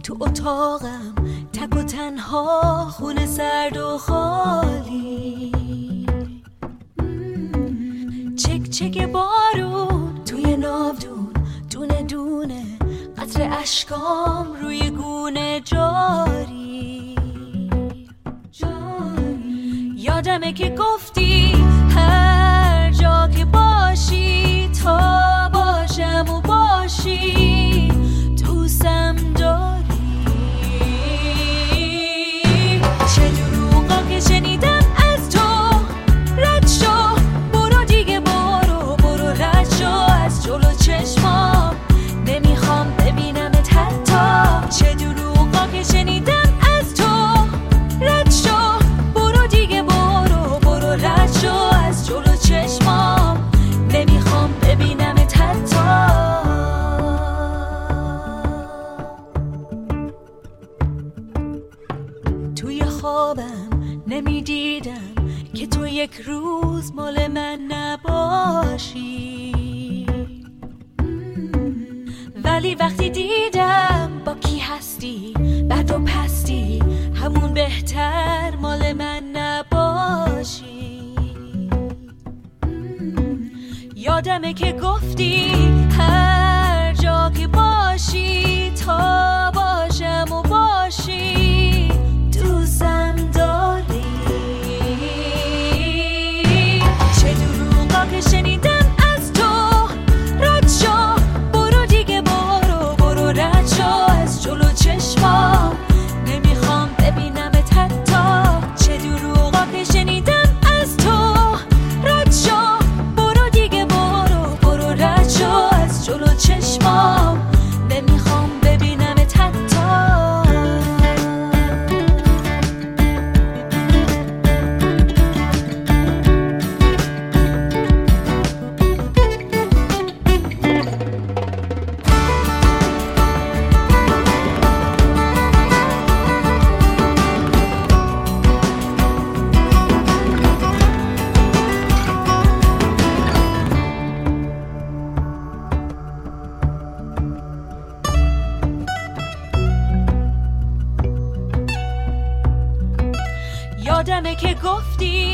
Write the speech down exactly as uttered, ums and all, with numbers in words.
تو اتاقم تک و تنها، خونه سرد و خالی، چک چک بارون توی ناودون، دونه دونه قطر اشکام روی گونه جاری جاری. یادمه که گفتی هر جا که باشی تا باشم و باشی دوستم داری. چه دروغا که شنیدم از تو، رد شو برو دیگه، برو برو رد شو از جلو چشمام، نمیخوام ببینمت حتی. چه دروغا که شنیدم از تو، رد شو برو دیگه، برو برو رد شو از جلو چشمام، نمیخوام ببینمت حتی. توی خوابم نمیدیدم که تو یک روز مال من نباشی، ولی وقتی دیدم با کی هستی، بد و پستی، همون بهتر مال من نباشی. یادمه که گفتی هر جا که باشی تا باشم و باشی دوستم داری. چه دروغا که شنیدم از تو، رد شو برو دیگه، برو برو رد شو از جلو چشمام، نمیخوام ببینمت حتی. چه دروغا که شنیدم از تو، رد شو برو دیگه، برو برو رد شو از جلو چشمام، نمیخوام ببینمت حتی. یادمه که گفتی